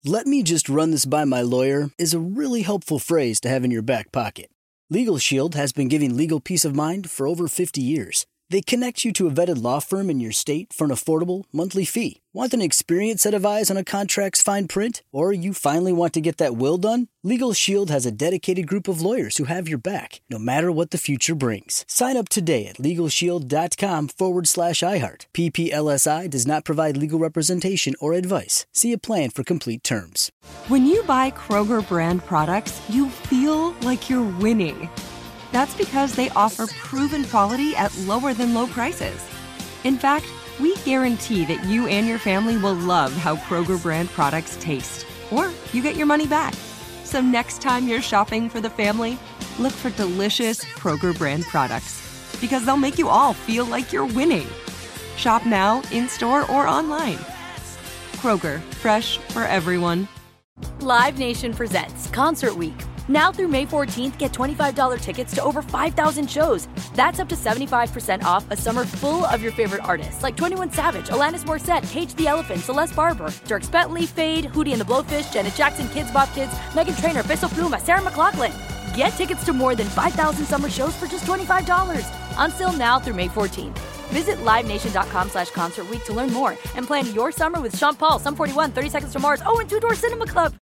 "Let me just run this by my lawyer" is a really helpful phrase to have in your back pocket. Legal Shield has been giving legal peace of mind for over 50 years. They connect you to a vetted law firm in your state for an affordable monthly fee. Want an experienced set of eyes on a contract's fine print? Or you finally want to get that will done? Legal Shield has a dedicated group of lawyers who have your back, no matter what the future brings. Sign up today at LegalShield.com/iHeart. PPLSI does not provide legal representation or advice. See a plan for complete terms. When you buy Kroger brand products, you feel like you're winning. That's because they offer proven quality at lower than low prices. In fact, we guarantee that you and your family will love how Kroger brand products taste, or you get your money back. So next time you're shopping for the family, look for delicious Kroger brand products, because they'll make you all feel like you're winning. Shop now, in-store, or online. Kroger, fresh for everyone. Live Nation presents Concert Week. Now through May 14th, get $25 tickets to over 5,000 shows. That's up to 75% off a summer full of your favorite artists like 21 Savage, Alanis Morissette, Cage the Elephant, Celeste Barber, Dierks Bentley, Fade, Hootie and the Blowfish, Janet Jackson, Kidz Bop Kids, Meghan Trainor, Peso Pluma, Sarah McLachlan. Get tickets to more than 5,000 summer shows for just $25. Until now through May 14th. Visit LiveNation.com/Concert Week to learn more and plan your summer with Sean Paul, Sum 41, 30 Seconds to Mars, and Two Door Cinema Club.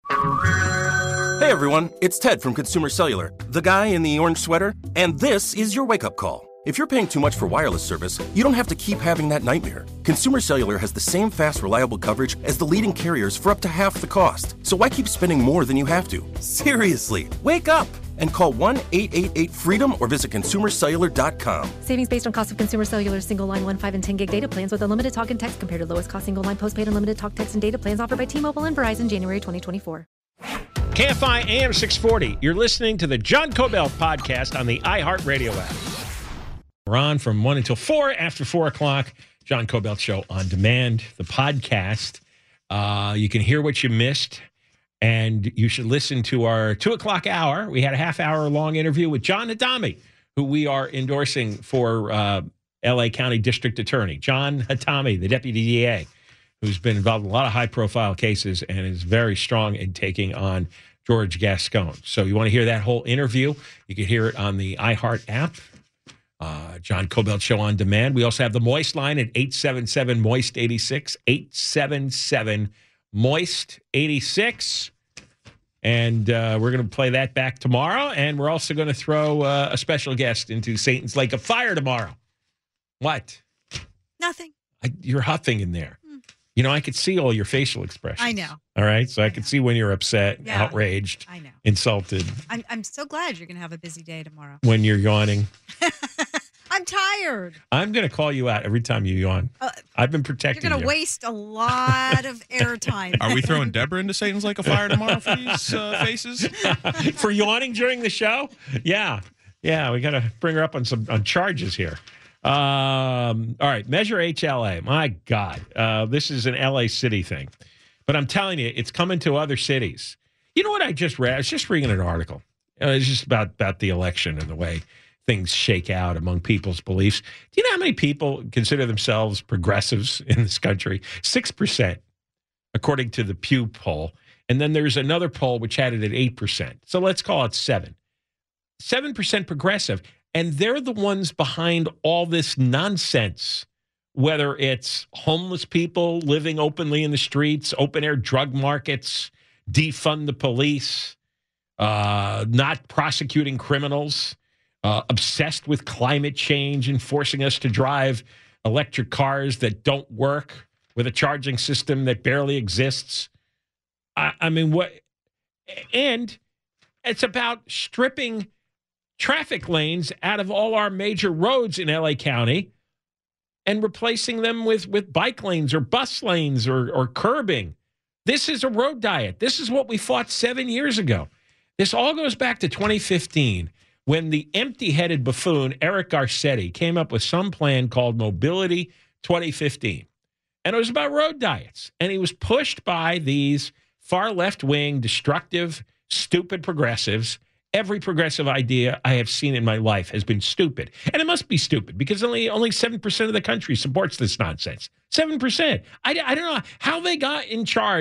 Hey everyone, it's Ted from Consumer Cellular, the guy in the orange sweater, and this is your wake-up call. If you're paying too much for wireless service, you don't have to keep having that nightmare. Consumer Cellular has the same fast, reliable coverage as the leading carriers for up to half the cost. So why keep spending more than you have to? Seriously, wake up and call 1-888-FREEDOM or visit consumercellular.com. Savings based on cost of Consumer Cellular single line 1, 5, and 10 gig data plans with unlimited talk and text compared to lowest cost single line postpaid unlimited talk, text, and data plans offered by T-Mobile and Verizon January 2024. KFI AM 640. You're listening to the John Kobylt podcast on the iHeartRadio app. We're on from 1 until 4. After 4 o'clock, John Kobylt Show on demand, the podcast. You can hear what you missed, and you should listen to our 2 o'clock hour. We had a half-hour-long interview with John Hatami, who we are endorsing for L.A. County District Attorney. John Hatami, the Deputy DA, who's been involved in a lot of high-profile cases and is very strong in taking on George Gascon. So you want to hear that whole interview, you can hear it on the iHeart app. John Kobylt Show on demand. We also have the Moist line at 877-MOIST-86, 877-MOIST-86. And we're going to play that back tomorrow. And we're also going to throw a special guest into Satan's Lake of Fire tomorrow. What? Nothing. You're huffing in there. You know, I could see all your facial expressions. I know. All right? So I could see when you're upset, Yeah. outraged, I know. insulted. I'm so glad you're going to have a busy day tomorrow. When you're yawning. I'm tired. I'm going to call you out every time you yawn. I've been protecting you. You're going to waste a lot of airtime. Are we throwing Deborah into Satan's Lake of Fire tomorrow for these faces? For yawning during the show? Yeah. Yeah, we got to bring her up on charges here. All right, Measure HLA. My God, this is an LA City thing. But I'm telling you, it's coming to other cities. You know what I just read? I was just reading an article. It's just about the election and the way things shake out among people's beliefs. Do you know how many people consider themselves progressives in this country? 6%, according to the Pew poll. And then there's another poll which had it at 8%. So let's call it 7%. 7% progressive. And they're the ones behind all this nonsense, whether it's homeless people living openly in the streets, open-air drug markets, defund the police, not prosecuting criminals, obsessed with climate change and forcing us to drive electric cars that don't work with a charging system that barely exists. I mean, what? And it's about stripping traffic lanes out of all our major roads in LA County and replacing them with bike lanes or bus lanes or curbing. This is a road diet. This is what we fought 7 years ago. This all goes back to 2015 when the empty-headed buffoon Eric Garcetti came up with some plan called Mobility 2015. And it was about road diets. And he was pushed by these far left-wing, destructive, stupid progressives. Every progressive idea I have seen in my life has been stupid. And it must be stupid because only 7% of the country supports this nonsense. 7%. I don't know how they got in charge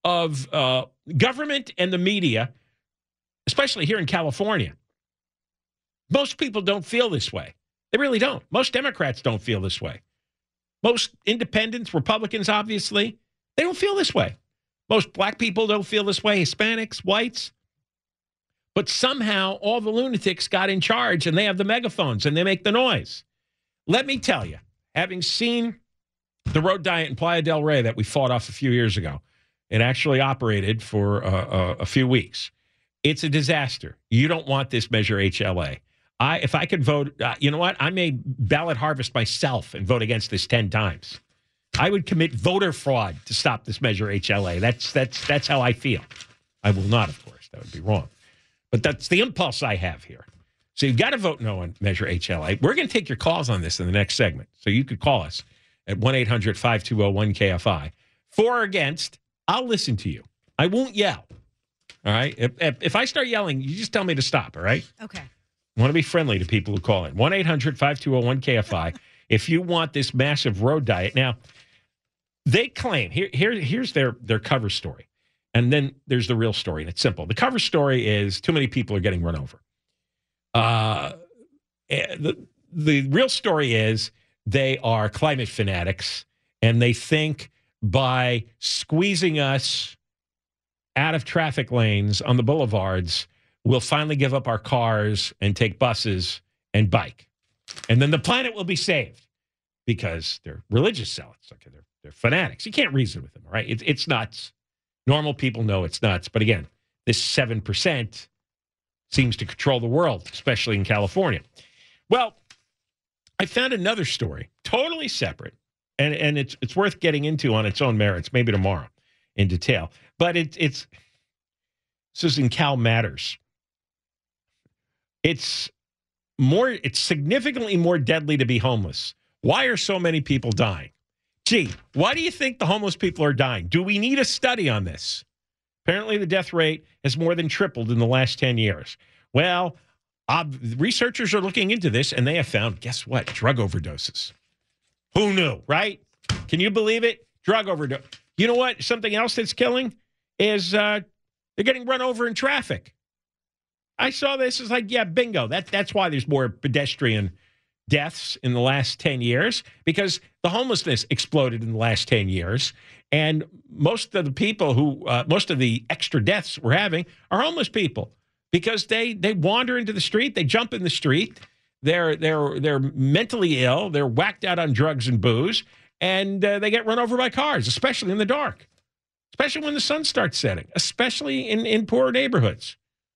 of government and the media, especially here in California. Most people don't feel this way. They really don't. Most Democrats don't feel this way. Most independents, Republicans, obviously, they don't feel this way. Most black people don't feel this way, Hispanics, whites. But somehow all the lunatics got in charge and they have the megaphones and they make the noise. Let me tell you, having seen the road diet in Playa del Rey that we fought off a few years ago, it actually operated for a few weeks. It's a disaster. You don't want this Measure HLA. If I could vote, you know what? I may ballot harvest myself and vote against this 10 times. I would commit voter fraud to stop this Measure HLA. That's how I feel. I will not, of course. That would be wrong. But that's the impulse I have here. So you've got to vote no on Measure HLA. We're going to take your calls on this in the next segment. So you could call us at 1-800-520-1KFI. For or against, I'll listen to you. I won't yell. All right? If I start yelling, you just tell me to stop, all right? Okay. I want to be friendly to people who call in. 1-800-520-1KFI. If you want this massive road diet. Now, they claim, here's their cover story. And then there's the real story, and it's simple. The cover story is too many people are getting run over. The real story is they are climate fanatics, and they think by squeezing us out of traffic lanes on the boulevards, we'll finally give up our cars and take buses and bike. And then the planet will be saved because they're religious zealots. Okay, they're fanatics. You can't reason with them, right? It's nuts. Normal people know it's nuts. But again, this 7% seems to control the world, especially in California. Well, I found another story, totally separate, and it's worth getting into on its own merits, maybe tomorrow in detail. But this is in Cal Matters. It's significantly more deadly to be homeless. Why are so many people dying? Gee, why do you think the homeless people are dying? Do we need a study on this? Apparently, the death rate has more than tripled in the last 10 years. Well, researchers are looking into this, and they have found, guess what? Drug overdoses. Who knew, right? Can you believe it? Drug overdose. You know what? Something else that's killing is they're getting run over in traffic. I saw this. It's like, yeah, bingo. That's why there's more pedestrian deaths in the last 10 years, because the homelessness exploded in the last 10 years. And most of the people most of the extra deaths we're having are homeless people because they wander into the street. They jump in the street. They're mentally ill. They're whacked out on drugs and booze, and they get run over by cars, especially in the dark, especially when the sun starts setting, especially in poor neighborhoods.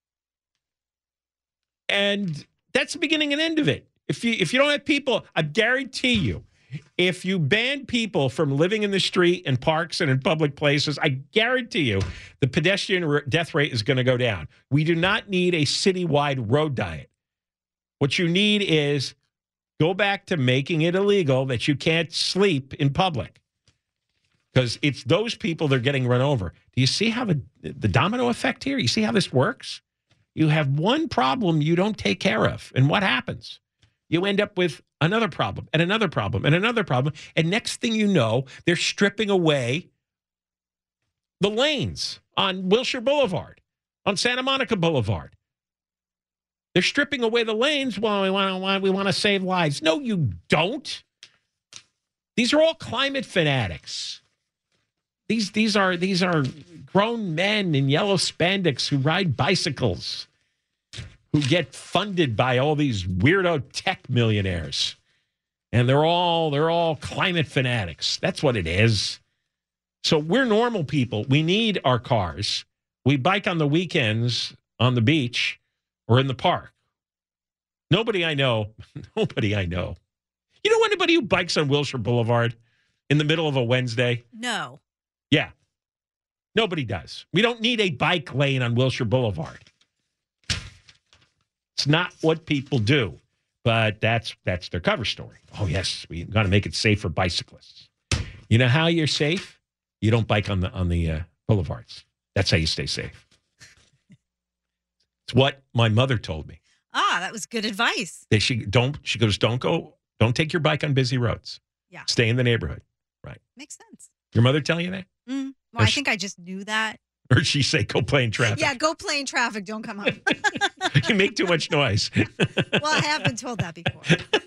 And that's the beginning and end of it. If you don't have people, I guarantee you, if you ban people from living in the street and parks and in public places, I guarantee you the pedestrian death rate is going to go down. We do not need a citywide road diet. What you need is go back to making it illegal that you can't sleep in public, because it's those people that are getting run over. Do you see how the domino effect here? You see how this works? You have one problem you don't take care of, and what happens? You end up with another problem and another problem and another problem. And next thing you know, they're stripping away the lanes on Wilshire Boulevard, on Santa Monica Boulevard. They're stripping away the lanes. Well, we want to save lives. No, you don't. These are all climate fanatics. These are grown men in yellow spandex who ride bicycles, who get funded by all these weirdo tech millionaires. And they're all climate fanatics. That's what it is. So we're normal people. We need our cars. We bike on the weekends on the beach or in the park. Nobody I know. You know anybody who bikes on Wilshire Boulevard in the middle of a Wednesday? No. Yeah. Nobody does. We don't need a bike lane on Wilshire Boulevard. It's not what people do, but that's their cover story. Oh, yes, we got to make it safe for bicyclists. You know how you're safe? You don't bike on the boulevards. That's how you stay safe. It's what my mother told me. Ah, that was good advice. She goes, don't take your bike on busy roads. Yeah. Stay in the neighborhood. Right. Makes sense. Your mother tell you that? Well, I think I just knew that. Or she say, go play in traffic. Yeah, go play in traffic. Don't come home. You make too much noise. Well, I have been told that before.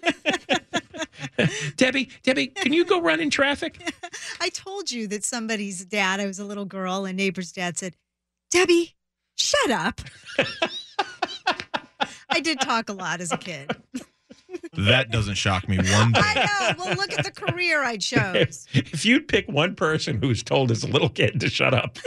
Debbie, can you go run in traffic? I told you that somebody's dad, I was a little girl, and neighbor's dad said, Debbie, shut up. I did talk a lot as a kid. That doesn't shock me one bit. I know. Well, look at the career I chose. If you'd pick one person who's told as a little kid to shut up.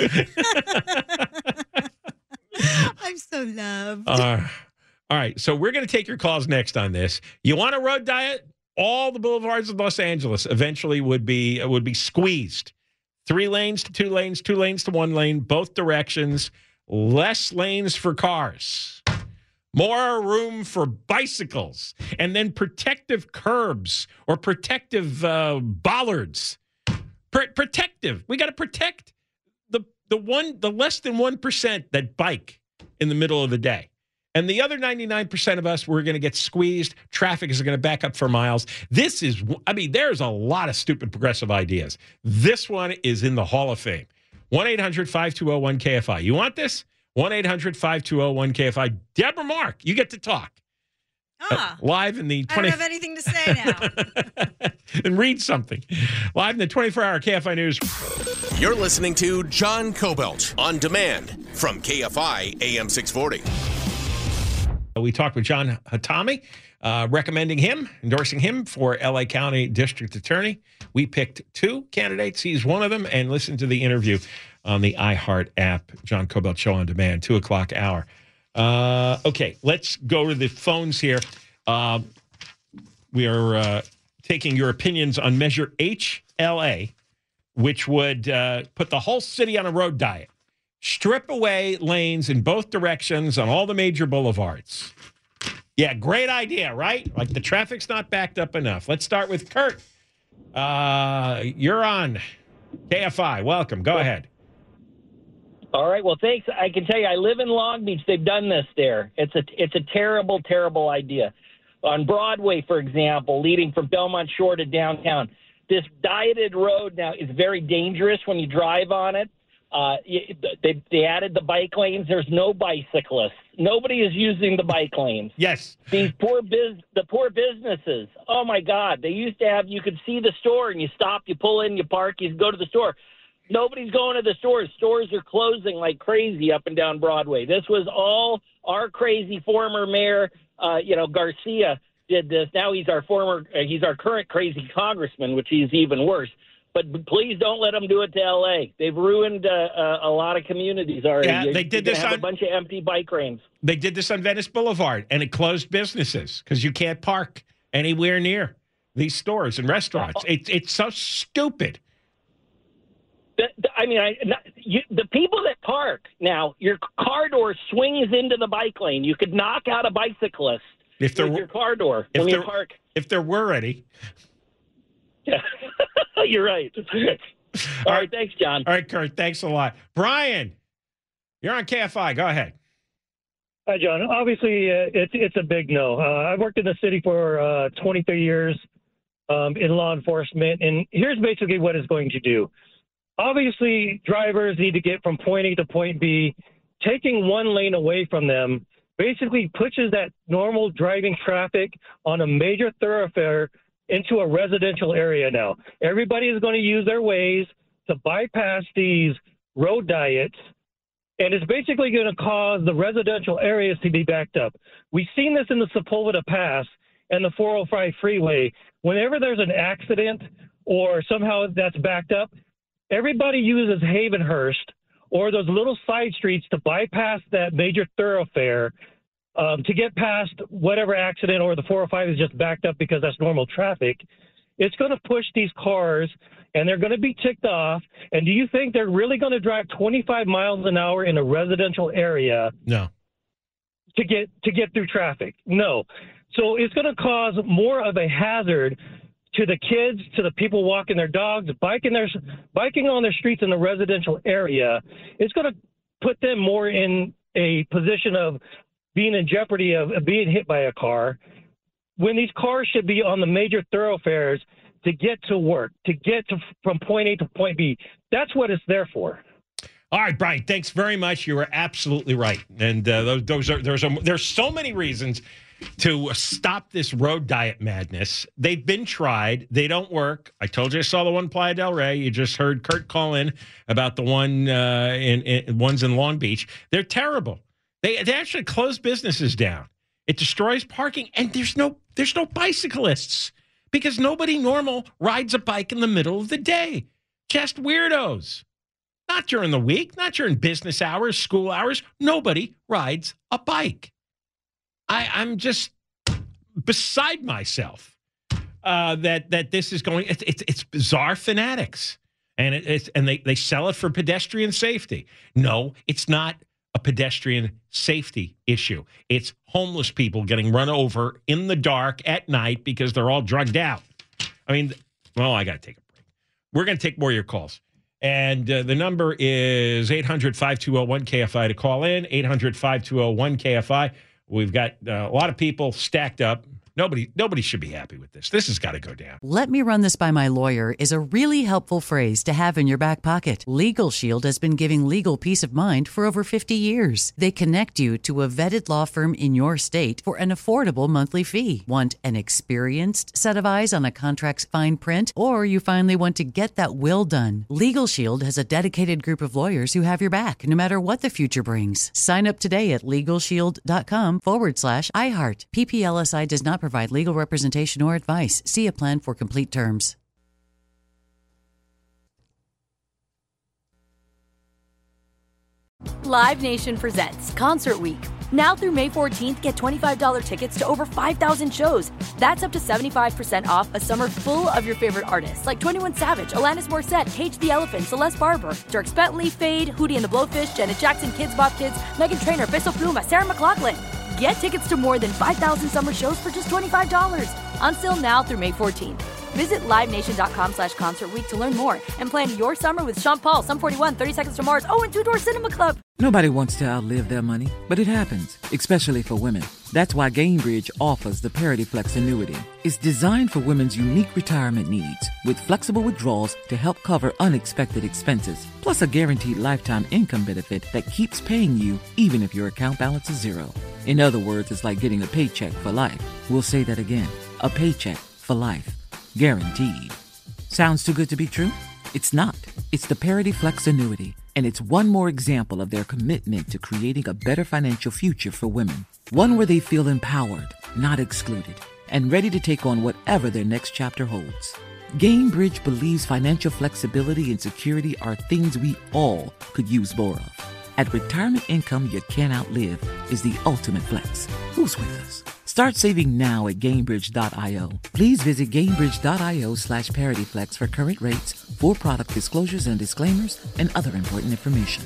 I'm so loved. All right. So we're going to take your calls next on this. You want a road diet? All the boulevards of Los Angeles eventually would be squeezed. 3 lanes to 2 lanes, 2 lanes to 1 lane, both directions, less lanes for cars. More room for bicycles, and then protective curbs or protective bollards. Protective. We got to protect the less than 1% that bike in the middle of the day. And the other 99% of us, we're going to get squeezed. Traffic is going to back up for miles. There's a lot of stupid progressive ideas. This one is in the Hall of Fame. 1-800-520-1KFI. You want this? 1-800-520-1KFI. Deborah Mark, you get to talk. Live in the 20... I don't have anything to say now. And read something. Live in the 24-hour KFI News. You're listening to John Cobelt on demand from KFI AM 640. We talked with John Hatami, recommending him, endorsing him for LA County District Attorney. We picked 2 candidates. He's one of them, and listen to the interview on the iHeart app, John Cobelt Show on Demand, 2 o'clock hour. Okay, let's go to the phones here. We are taking your opinions on Measure HLA, which would put the whole city on a road diet. Strip away lanes in both directions on all the major boulevards. Yeah, great idea, right? Like the traffic's not backed up enough. Let's start with Kurt. You're on KFI. Welcome. Go ahead. All right. Well, thanks. I can tell you, I live in Long Beach. They've done this there. It's a terrible, terrible idea. On Broadway, for example, leading from Belmont Shore to downtown, this dieted road now is very dangerous when you drive on it. They added the bike lanes. There's no bicyclists. Nobody is using the bike lanes. Yes. The poor businesses. Oh my God. They used to have, you could see the store and you stop, you pull in, you park, you go to the store. Nobody's going to the stores. Stores are closing like crazy up and down Broadway. This was all our crazy former mayor, Garcia did this. Now he's our current crazy congressman, which is even worse. But please don't let them do it to L.A. They've ruined a lot of communities already. Yeah, they did this on a bunch of empty bike lanes. They did this on Venice Boulevard, and it closed businesses because you can't park anywhere near these stores and restaurants. It's so stupid. The people that park now, your car door swings into the bike lane. You could knock out a bicyclist with your car door when you park. If there were any. Yeah, you're right. All right, thanks, John. All right, Kurt, thanks a lot. Brian, you're on KFI. Go ahead. Hi, John. Obviously, it's a big no. I've worked in the city for 23 years in law enforcement, and here's basically what it's going to do. Obviously, drivers need to get from point A to point B. Taking one lane away from them basically pushes that normal driving traffic on a major thoroughfare into a residential area now. Everybody is going to use their ways to bypass these road diets, and it's basically going to cause the residential areas to be backed up. We've seen this in the Sepulveda Pass and the 405 freeway. Whenever there's an accident or somehow that's backed up, everybody uses Havenhurst or those little side streets to bypass that major thoroughfare to get past whatever accident, or the 405 is just backed up because that's normal traffic. It's going to push these cars, and they're going to be ticked off. And do you think they're really going to drive 25 miles an hour in a residential area? No. To get through traffic? No. So it's going to cause more of a hazard to the kids, to the people walking their dogs, biking on their streets in the residential area. It's going to put them more in a position of being in jeopardy of being hit by a car, when these cars should be on the major thoroughfares to get to work, to get from point A to point B. That's what it's there for. All right, Brian, thanks very much. You were absolutely right. And there's so many reasons to stop this road diet madness. They've been tried. They don't work. I told you I saw the one in Playa del Rey. You just heard Kurt call in about the one ones in Long Beach. They're terrible. They actually close businesses down. It destroys parking, and there's no bicyclists because nobody normal rides a bike in the middle of the day. Just weirdos. Not during the week, not during business hours, school hours. Nobody rides a bike. I'm just beside myself that this is going. It's bizarre fanatics, and they sell it for pedestrian safety. No, it's not a pedestrian safety issue. It's homeless people getting run over in the dark at night because they're all drugged out. I mean, well, I got to take a break. We're going to take more of your calls. And the number is 800-5201-KFI to call in, 800-5201-KFI. We've got a lot of people stacked up. Nobody should be happy with this. This has got to go down. Let me run this by my lawyer is a really helpful phrase to have in your back pocket. Legal Shield has been giving legal peace of mind for over 50 years. They connect you to a vetted law firm in your state for an affordable monthly fee. Want an experienced set of eyes on a contract's fine print? Or you finally want to get that will done? Legal Shield has a dedicated group of lawyers who have your back, no matter what the future brings. Sign up today at LegalShield.com/iHeart. PPLSI does not provide legal representation or advice. See a plan for complete terms. Live Nation presents Concert Week. Now through May 14th, get $25 tickets to over 5,000 shows. That's up to 75% off a summer full of your favorite artists like 21 Savage, Alanis Morissette, Cage the Elephant, Celeste Barber, Dierks Bentley, Fade, Hootie and the Blowfish, Janet Jackson, Kids Bop Kids, Meghan Trainor, Peso Pluma, Sarah McLachlan. Get tickets to more than 5,000 summer shows for just $25. Until now through May 14th. Visit LiveNation.com/Concert Week to learn more and plan your summer with Sean Paul, Sum 41, 30 Seconds to Mars, and Two Door Cinema Club. Nobody wants to outlive their money, but it happens, especially for women. That's why Gainbridge offers the Parity Flex annuity. It's designed for women's unique retirement needs with flexible withdrawals to help cover unexpected expenses, plus a guaranteed lifetime income benefit that keeps paying you even if your account balance is zero. In other words, it's like getting a paycheck for life. We'll say that again. A paycheck for life. Guaranteed. Sounds too good to be true? It's not. It's the Parity Flex annuity, and it's one more example of their commitment to creating a better financial future for women. One where they feel empowered, not excluded, and ready to take on whatever their next chapter holds. Gainbridge believes financial flexibility and security are things we all could use more of. At retirement income you can't outlive is the ultimate flex. Who's with us? Start saving now at Gainbridge.io. Please visit Gainbridge.io/ParityFlex for current rates, for product disclosures and disclaimers, and other important information.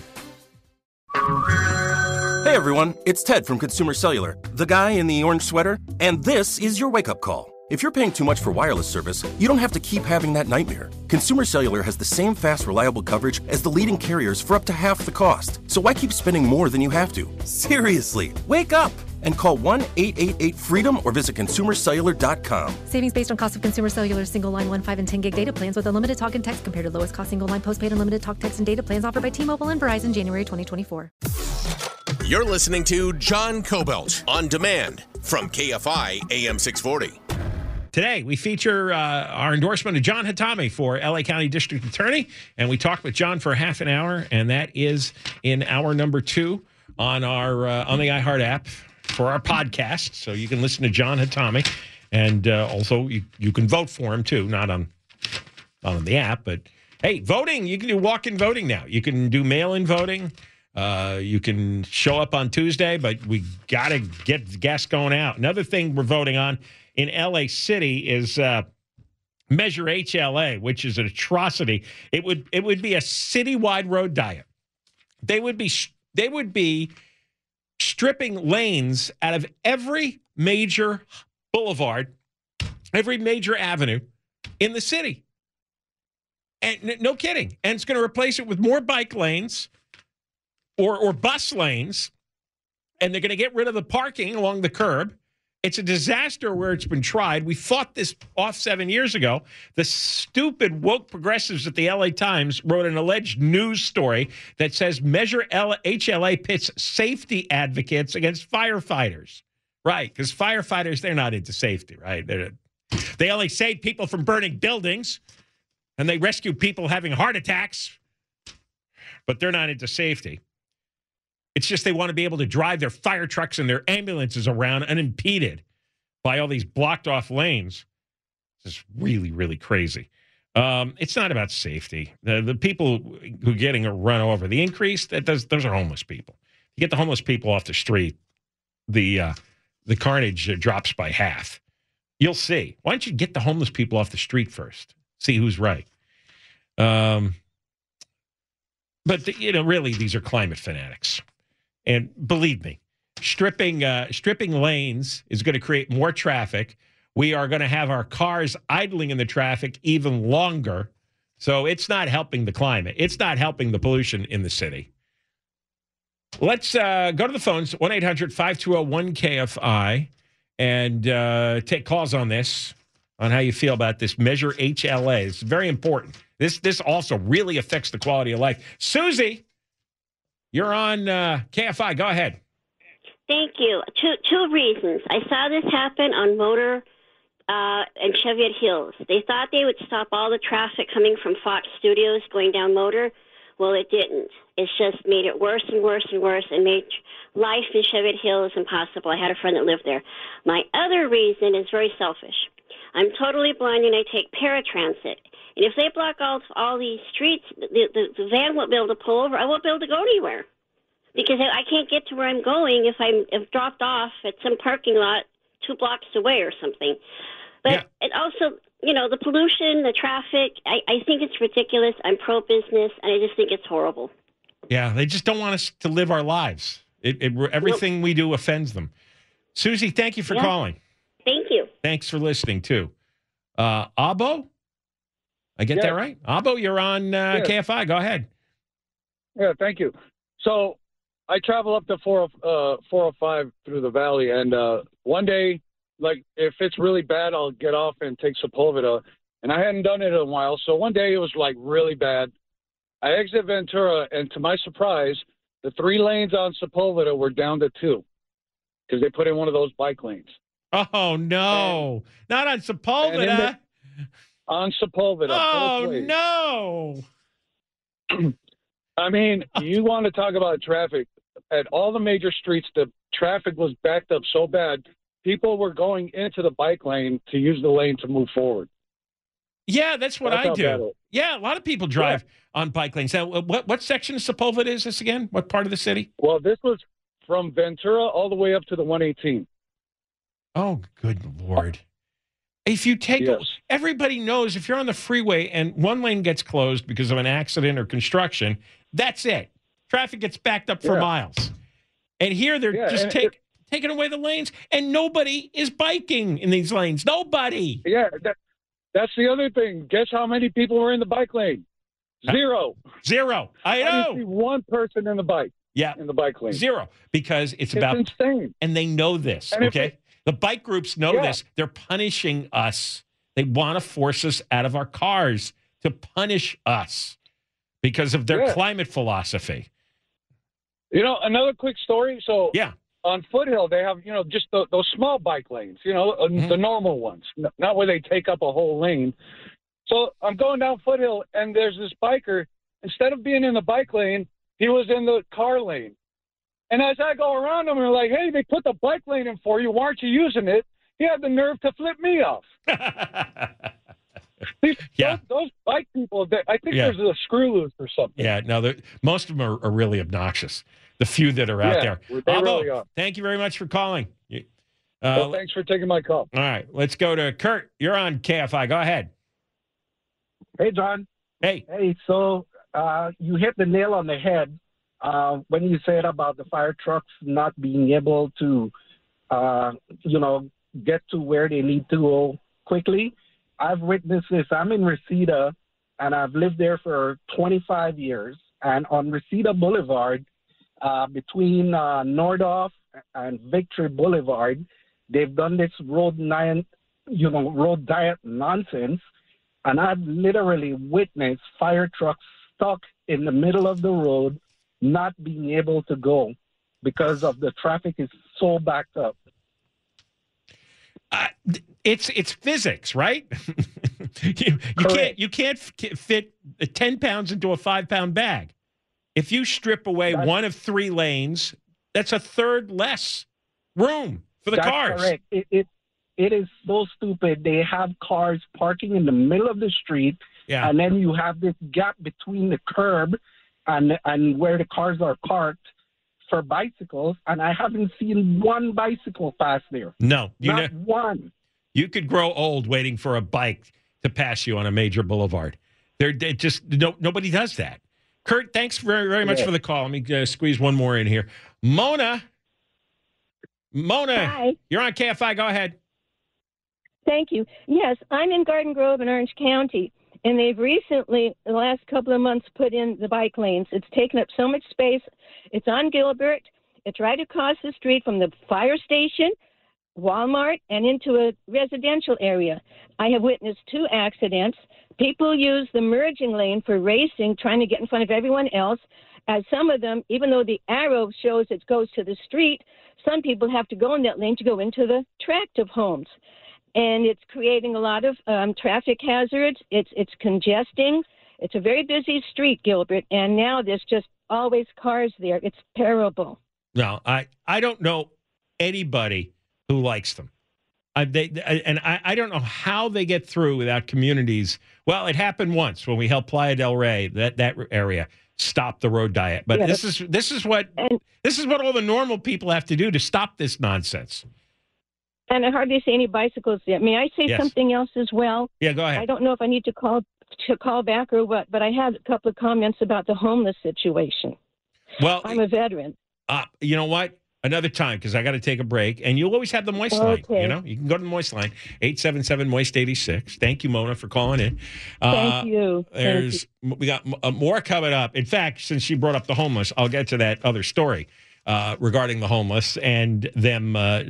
Hey everyone, it's Ted from Consumer Cellular, the guy in the orange sweater, and this is your wake-up call. If you're paying too much for wireless service, you don't have to keep having that nightmare. Consumer Cellular has the same fast, reliable coverage as the leading carriers for up to half the cost. So why keep spending more than you have to? Seriously, wake up and call 1-888-FREEDOM or visit consumercellular.com. Savings based on cost of Consumer Cellular single line 1, 5, and 10 gig data plans with unlimited talk and text compared to lowest cost single line postpaid unlimited talk, text, and data plans offered by T-Mobile and Verizon January 2024. You're listening to John Cobelt on demand from KFI AM 640. Today, we feature our endorsement of John Hatami for LA County District Attorney, and we talked with John for half an hour, and that is in hour number 2 on our on the iHeart app for our podcast. So you can listen to John Hatami, and also you can vote for him too, not on the app, but hey, voting, you can do walk-in voting now. You can do mail-in voting. You can show up on Tuesday, but we got to get the gas going out. Another thing we're voting on in LA City is Measure HLA, which is an atrocity. It would be a citywide road diet. They would be stripping lanes out of every major boulevard, every major avenue in the city. And no kidding. And it's going to replace it with more bike lanes or bus lanes. And they're going to get rid of the parking along the curb. It's a disaster where it's been tried. We fought this off 7 years ago. The stupid woke progressives at the LA Times wrote an alleged news story that says Measure HLA pits safety advocates against firefighters. Right, because firefighters, they're not into safety, right? They only save people from burning buildings, and they rescue people having heart attacks, but they're not into safety. It's just they want to be able to drive their fire trucks and their ambulances around unimpeded by all these blocked off lanes. It's really, really crazy. It's not about safety. The people who are getting run over, the increase, those are homeless people. You get the homeless people off the street, the carnage drops by half. You'll see. Why don't you get the homeless people off the street first? See who's right. But really, these are climate fanatics. And believe me, stripping lanes is going to create more traffic. We are going to have our cars idling in the traffic even longer. So it's not helping the climate. It's not helping the pollution in the city. Let's go to the phones, 1-800-520-1KFI, and take calls on this, on how you feel about this Measure HLA. It's very important. This also really affects the quality of life. Susie, you're on KFI. Go ahead. Thank you. Two reasons. I saw this happen on Motor and Cheviot Hills. They thought they would stop all the traffic coming from Fox Studios going down Motor. Well, it didn't. It's just made it worse and worse and worse and made life in Cheviot Hills impossible. I had a friend that lived there. My other reason is very selfish. I'm totally blind and I take paratransit. And if they block all these streets, the van won't be able to pull over. I won't be able to go anywhere because I can't get to where I'm going if I'm dropped off at some parking lot 2 blocks away or something. But it also, the pollution, the traffic, I think it's ridiculous. I'm pro-business, and I just think it's horrible. Yeah, they just don't want us to live our lives. Everything we do offends them. Susie, thank you for calling. Thank you. Thanks for listening, too. Abo? I get that right? Abo, you're on KFI. Go ahead. Yeah, thank you. So I travel up to 405 through the valley, and one day, like, if it's really bad, I'll get off and take Sepulveda. And I hadn't done it in a while, so one day it was, like, really bad. I exit Ventura, and to my surprise, the 3 lanes on Sepulveda were down to 2 because they put in one of those bike lanes. Oh, no. Not on Sepulveda. On Sepulveda. Oh, no. I mean, you want to talk about traffic. At all the major streets, the traffic was backed up so bad, people were going into the bike lane to use the lane to move forward. Yeah, that's what I do. Yeah, a lot of people drive on bike lanes. Now, what section of Sepulveda is this again? What part of the city? Well, this was from Ventura all the way up to the 118. Oh, good Lord. If you take everybody knows if you're on the freeway and one lane gets closed because of an accident or construction, that's it. Traffic gets backed up for miles. And here they're just taking away the lanes, and nobody is biking in these lanes. Nobody. Yeah, that's the other thing. Guess how many people were in the bike lane? Zero. I know. I didn't see one person in the bike. Yeah. In the bike lane. Zero. Because it's about insane. And they know this. And okay. The bike groups know this. They're punishing us. They want to force us out of our cars to punish us because of their climate philosophy. Another quick story. So on Foothill, they have, just those small bike lanes, the normal ones, not where they take up a whole lane. So I'm going down Foothill, and there's this biker. Instead of being in the bike lane, he was in the car lane. And as I go around them, they're like, hey, they put the bike lane in for you. Why aren't you using it? He had the nerve to flip me off. Those bike people, I think there's a screw loose or something. Yeah, no, most of them are really obnoxious. The few that are out there. They really are. Thank you very much for calling. Well, thanks for taking my call. All right, let's go to Kurt. You're on KFI. Go ahead. Hey, John. Hey. Hey, so you hit the nail on the head when you said about the fire trucks not being able to, get to where they need to go quickly. I've witnessed this. I'm in Reseda, and I've lived there for 25 years. And on Reseda Boulevard, between Nordhoff and Victory Boulevard, They've done this road diet nonsense, and I've literally witnessed fire trucks stuck in the middle of the road, not being able to go because of the traffic is so backed up. It's physics, right? you can't fit 10 pounds into a 5-pound bag. If you strip away one of 3 lanes, that's a third less room for the cars. Correct. It is so stupid. They have cars parking in the middle of the street, and then you have this gap between the curb and where the cars are parked for bicycles, and I haven't seen one bicycle pass there. No, not one. You could grow old waiting for a bike to pass you on a major boulevard. Nobody does that. Kurt, thanks very, very much for the call. Let me squeeze one more in here. Mona, Hi. You're on KFI. Go ahead. Thank you. Yes, I'm in Garden Grove in Orange County, and they've recently, the last couple of months, put in the bike lanes. It's taken up so much space. It's on Gilbert. It's right across the street from the fire station, Walmart, and into a residential area. I have witnessed 2 accidents. People use the merging lane for racing, trying to get in front of everyone else. As some of them, even though the arrow shows it goes to the street, some people have to go in that lane to go into the tract of homes. And it's creating a lot of traffic hazards. It's congesting. It's a very busy street, Gilbert, and now there's just always cars there. It's terrible. No, I don't know anybody who likes them. I don't know how they get through without communities. Well, it happened once when we helped Playa del Rey, that area, stop the road diet. But this is what all the normal people have to do to stop this nonsense. And I hardly see any bicycles there. May I say something else as well? Yeah, go ahead. I don't know if I need to call back or what, but I had a couple of comments about the homeless situation. Well, I'm a veteran. You know what? Another time, because I got to take a break. And you'll always have the Moist line. You know, you can go to the Moist line, 877-MOIST-86. Thank you, Mona, for calling in. Thank you. We got more coming up. In fact, since she brought up the homeless, I'll get to that other story regarding the homeless and them,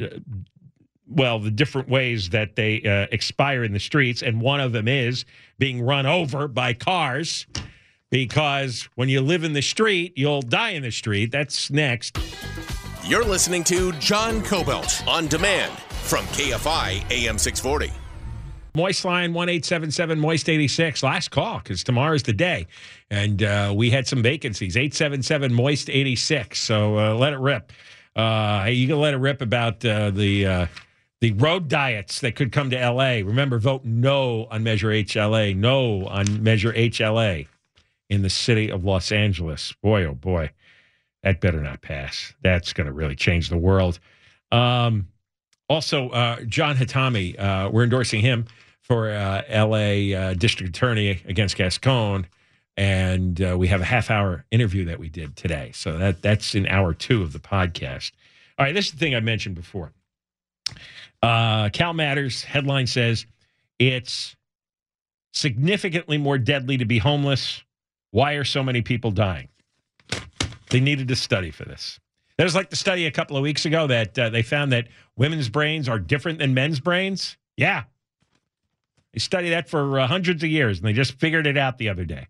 the different ways that they expire in the streets. And one of them is being run over by cars, because when you live in the street, you'll die in the street. That's next. You're listening to John Cobelt on demand from KFI AM 640. Moist line 1-877-MOIST-86. Last call, because tomorrow's the day. And we had some vacancies, 877-MOIST-86. So let it rip. You can let it rip about the road diets that could come to L.A. Remember, vote no on Measure HLA. No on Measure HLA in the city of Los Angeles. Boy, oh boy. That better not pass. That's going to really change the world. Also, John Hatami, we're endorsing him for L.A. District Attorney against Gascon, and we have a half-hour interview that we did today. So that's in hour 2 of the podcast. All right, this is the thing I mentioned before. Cal Matters headline says, it's significantly more deadly to be homeless. Why are so many people dying? They needed a study for this. There was like the study a couple of weeks ago that they found that women's brains are different than men's brains. Yeah. They studied that for hundreds of years, and they just figured it out the other day.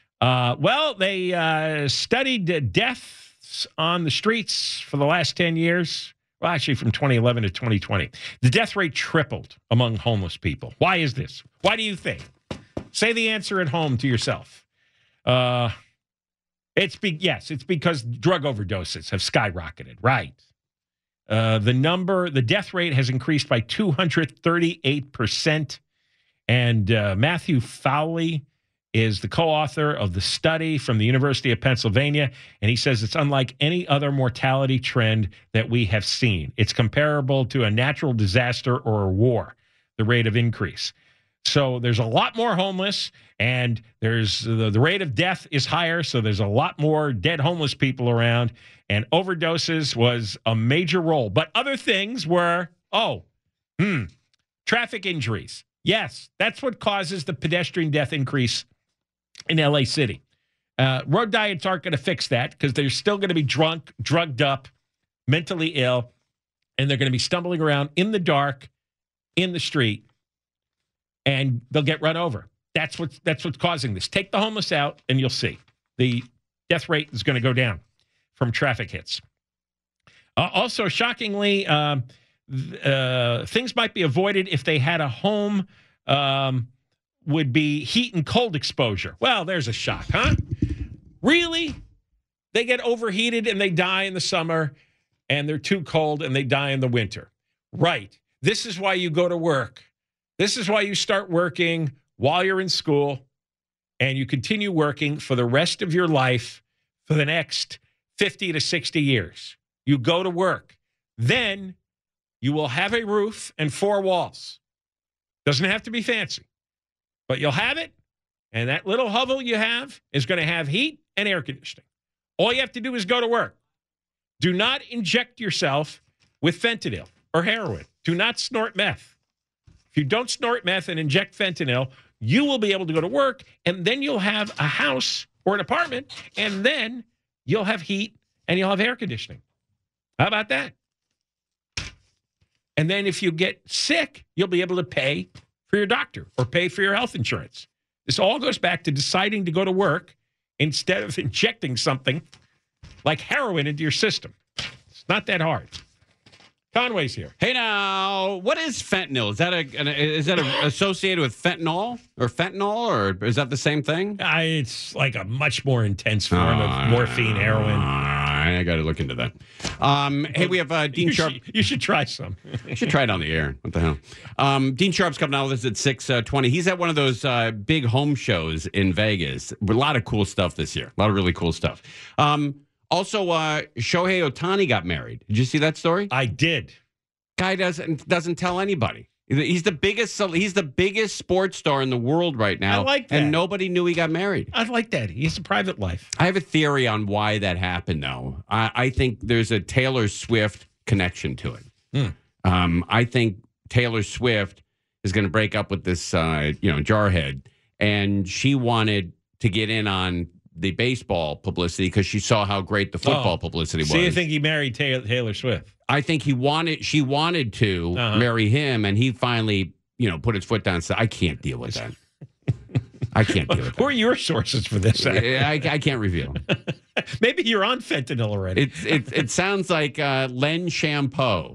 They studied deaths on the streets for the last 10 years. Well, actually, from 2011 to 2020. The death rate tripled among homeless people. Why is this? Why do you think? Say the answer at home to yourself. It's because drug overdoses have skyrocketed, right? The death rate has increased by 238%. And Matthew Fowley is the co-author of the study from the University of Pennsylvania, and he says it's unlike any other mortality trend that we have seen. It's comparable to a natural disaster or a war, the rate of increase. So there's a lot more homeless, and there's the rate of death is higher, so there's a lot more dead homeless people around, and overdoses was a major role. But other things were, traffic injuries. Yes, that's what causes the pedestrian death increase in L.A. City. Road diets aren't going to fix that because they're still going to be drunk, drugged up, mentally ill, and they're going to be stumbling around in the dark, in the street, and they'll get run over. That's what's causing this. Take the homeless out, and you'll see. The death rate is going to go down from traffic hits. Also, shockingly, things might be avoided if they had a home, would be heat and cold exposure. Well, there's a shock, huh? Really? They get overheated and they die in the summer, and they're too cold and they die in the winter. Right. This is why you go to work. This is why you start working while you're in school, and you continue working for the rest of your life for the next 50 to 60 years. You go to work. Then you will have a roof and 4 walls. Doesn't have to be fancy, but you'll have it, and that little hovel you have is going to have heat and air conditioning. All you have to do is go to work. Do not inject yourself with fentanyl or heroin. Do not snort meth. If you don't snort meth and inject fentanyl, you will be able to go to work, and then you'll have a house or an apartment, and then you'll have heat and you'll have air conditioning. How about that? And then if you get sick, you'll be able to pay for your doctor or pay for your health insurance. This all goes back to deciding to go to work instead of injecting something like heroin into your system. It's not that hard. Conway's here. Hey, now, what is fentanyl? Is that associated with fentanyl, or is that the same thing? It's like a much more intense form of morphine, heroin. I got to look into that. Hey, we have Dean Sharp. You should try some. You should try it on the air. What the hell? Dean Sharp's coming out with us at 6:20. He's at one of those big home shows in Vegas. A lot of cool stuff this year. A lot of really cool stuff. Also, Shohei Ohtani got married. Did you see that story? I did. Guy doesn't tell anybody. He's the biggest sports star in the world right now. I like that. And nobody knew he got married. I like that. He has a private life. I have a theory on why that happened, though. I think there's a Taylor Swift connection to it. I think Taylor Swift is going to break up with this, jarhead, and she wanted to get in on the baseball publicity because she saw how great the football publicity was. So you think he married Taylor Swift? I think she wanted to marry him, and he finally, put his foot down and said, I can't deal with that. I can't deal with that. Who are your sources for this? I can't reveal. Maybe you're on fentanyl already. It sounds like Len Shampoo.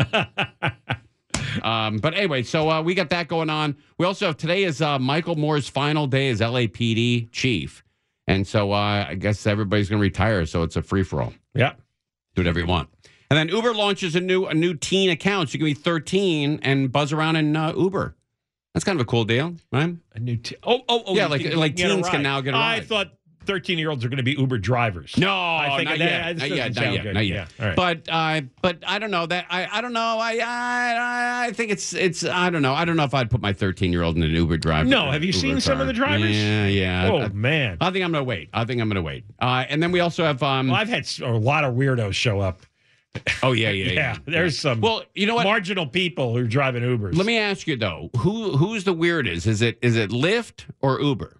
But anyway, so we got that going on. We also have today is Michael Moore's final day as LAPD chief. And so I guess everybody's going to retire, so it's a free-for-all. Yeah. Do whatever you want. And then Uber launches a new teen account. So you can be 13 and buzz around in Uber. That's kind of a cool deal, right? A new yeah, like teens can now get a ride. I thought 13-year-olds are going to be Uber drivers. No, I think not yet. Not yet. Yeah. All right. But I don't know that. I don't know. I think it's. I don't know. I don't know if I'd put my 13-year-old in an Uber driver. No, have you seen some of the drivers? Yeah. Oh man. I think I'm going to wait. And then we also have. Well, I've had a lot of weirdos show up. Oh yeah. There's some. Well, you know what? Marginal people who are driving Ubers. Let me ask you though, who's the weirdest? Is it Lyft or Uber?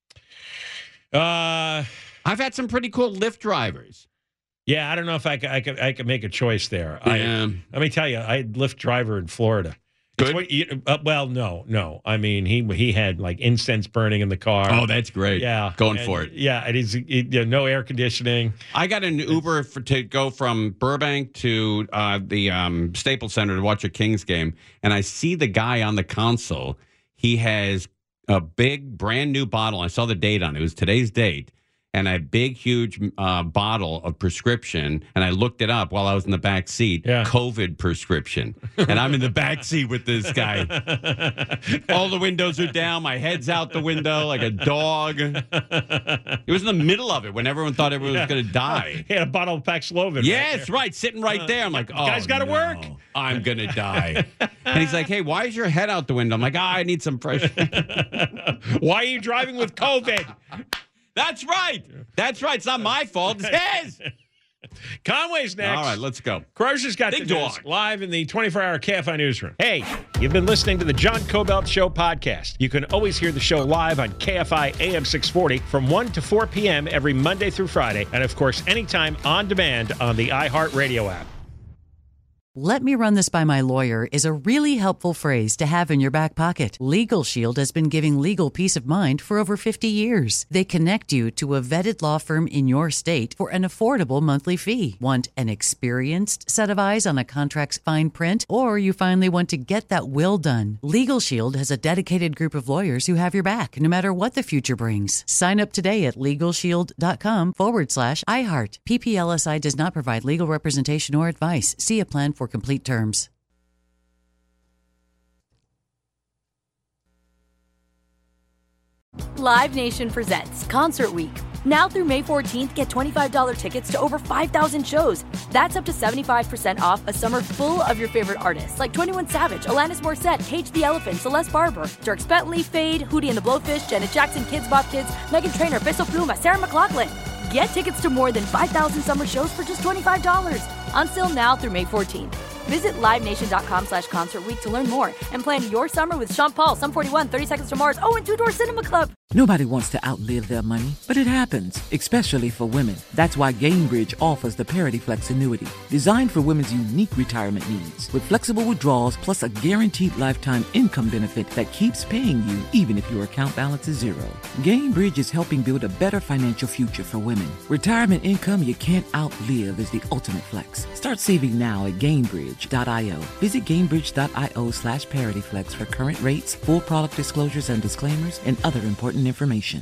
I've had some pretty cool Lyft drivers. Yeah, I don't know if I could make a choice there. Yeah. Let me tell you, I had Lyft driver in Florida. Good. Well, no. I mean, he had like incense burning in the car. Oh, that's great. Yeah, going for it. Yeah, it is. No air conditioning. I got an Uber to go from Burbank to the Staples Center to watch a Kings game, and I see the guy on the console. He has a big, brand new bottle. I saw the date on it. It was today's date. And a big, huge bottle of prescription. And I looked it up while I was in the back seat. Yeah. COVID prescription. And I'm in the back seat with this guy. All the windows are down. My head's out the window like a dog. It was in the middle of it when everyone thought everyone was going to die. He had a bottle of Paxlovid. Yes, right. Sitting right there. I'm like, oh, guy's got to work. I'm going to die. And he's like, hey, why is your head out the window? I'm like, I need some fresh. Why are you driving with COVID? That's right. It's not my fault. It's his. Conway's next. All right, let's go. Crozier's got Big the dog news live in the 24-hour KFI newsroom. Hey, you've been listening to the John Cobelt Show podcast. You can always hear the show live on KFI AM 640 from 1 to 4 p.m. every Monday through Friday. And, of course, anytime on demand on the iHeartRadio app. "Let me run this by my lawyer" is a really helpful phrase to have in your back pocket. Legal Shield has been giving legal peace of mind for over 50 years. They connect you to a vetted law firm in your state for an affordable monthly fee. Want an experienced set of eyes on a contract's fine print? Or you finally want to get that will done? Legal Shield has a dedicated group of lawyers who have your back, no matter what the future brings. Sign up today at LegalShield.com/iHeart. PPLSI does not provide legal representation or advice. See a plan for complete terms. Live Nation presents Concert Week. Now through May 14th, get $25 tickets to over 5,000 shows. That's up to 75% off a summer full of your favorite artists like 21 Savage, Alanis Morissette, Cage the Elephant, Celeste Barber, Dierks Bentley, Fade, Hootie and the Blowfish, Janet Jackson, Kids Bop Kids, Meghan Trainor, Peso Pluma, Sarah McLachlan. Get tickets to more than 5,000 summer shows for just $25. Until now through May 14th. Visit LiveNation.com/Concert Week to learn more and plan your summer with Sean Paul, Sum 41, 30 Seconds to Mars, and Two Door Cinema Club. Nobody wants to outlive their money, but it happens, especially for women. That's why Gainbridge offers the Parity Flex annuity, designed for women's unique retirement needs, with flexible withdrawals plus a guaranteed lifetime income benefit that keeps paying you even if your account balance is zero. Gainbridge is helping build a better financial future for women. Retirement income you can't outlive is the ultimate flex. Start saving now at Gainbridge.io. Visit Gainbridge.io/ParityFlex for current rates, full product disclosures and disclaimers, and other important information.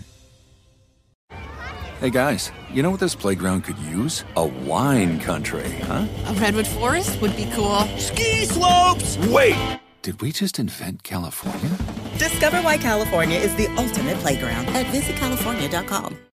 Hey guys, you know what this playground could use? A wine country, huh? A redwood forest would be cool. Ski slopes! Wait! Did we just invent California? Discover why California is the ultimate playground at visitcalifornia.com.